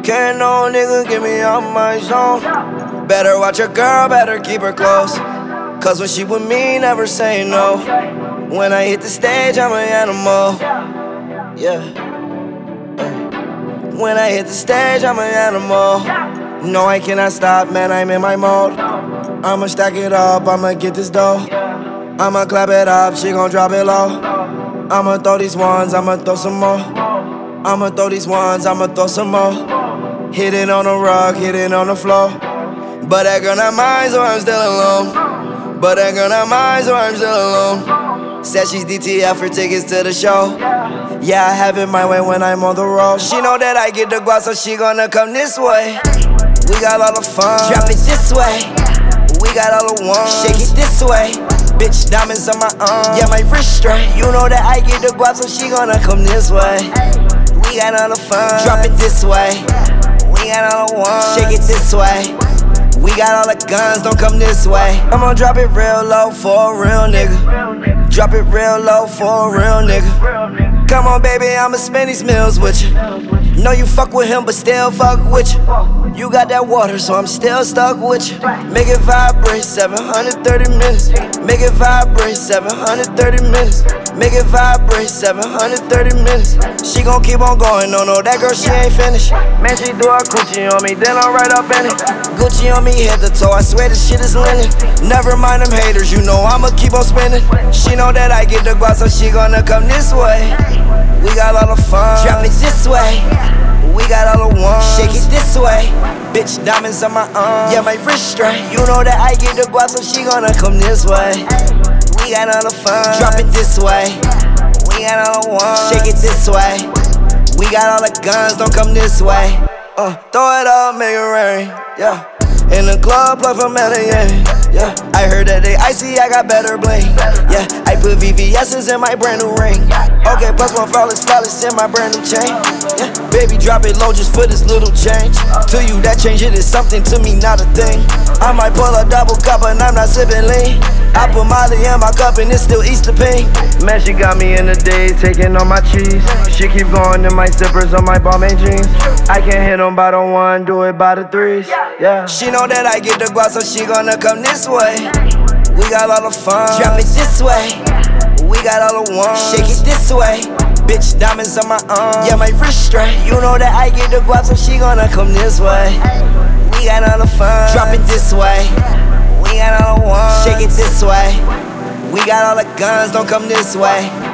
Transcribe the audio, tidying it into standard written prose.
Can't no nigga get me out my zone. Better watch your girl, better keep her close. Cause when she with me, never say no. When I hit the stage, I'm an animal. Yeah. When I hit the stage, I'm an animal. No, I cannot stop, man, I'm in my mode. I'ma stack it up, I'ma get this dough. I'ma clap it up, she gon' drop it low. I'ma throw these ones, I'ma throw some more. I'ma throw these ones, I'ma throw some more. Hit it on the rug, hit it on the floor. But that girl not mine, so I'm still alone. But that girl not mine, so I'm still alone. Said she's DTF for tickets to the show. Yeah, I have it my way when I'm on the road. She know that I get the guap, so she gonna come this way. We got all the fun, drop it this way. We got all the ones, shake it this way. Bitch, diamonds on my arm, yeah, my wrist straight. You know that I get the guap, so she gonna come this way. We got all the fun, drop it this way. We got all the ones, shake it this way. We got all the guns, don't come this way. I'ma drop it real low for a real nigga. Drop it real low for a real nigga. Come on, baby, I'ma spend these meals with you. Know you fuck with him, but still fuck with you. You got that water, so I'm still stuck with you. Make it vibrate, 730 minutes. Make it vibrate, 730 minutes. Make it vibrate, 730 minutes. She gon' keep on going, no, that girl, she ain't finished. Man, she threw her Gucci on me, then I'm right up in it. Gucci on me, head to toe, I swear this shit is linen. Never mind them haters, you know I'ma keep on spinning. She know that I get the guap, so she gonna come this way. We got all the fun, drop it this way. We got all the ones, shake it this way. Bitch, diamonds on my arm, yeah, my wrist straight. You know that I get the guap, so she gonna come this way. We got all the fun, drop it this way. We got all the ones, shake it this way. We got all the guns, don't come this way. Throw it up, make it rain, yeah. In the club, plug from Medellin, yeah. I heard that they icy, I got better bling, yeah. I put VVS's in my brand new ring. Okay, plus one flawless in my brand new chain, yeah. Baby, drop it low just for this little change. To you, that change, it is something, to me, not a thing. I might pull a double cup and I'm not sipping lean. I put Molly in my cup and it's still Easter pink. Man, she got me in the days, taking all my cheese. She keep going in my zippers on my Balmain jeans. I can't hit them by the one, do it by the threes, yeah. She know that I get the guap, so she gonna come this way. We got all the fun, drop it this way. We got all the ones, shake it this way. Bitch, diamonds on my arm, yeah, my wrist straight. You know that I get the guap, so she gonna come this way. We got all the fun, drop it this way. We got all the ones, shake it this way. We got all the guns, don't come this way.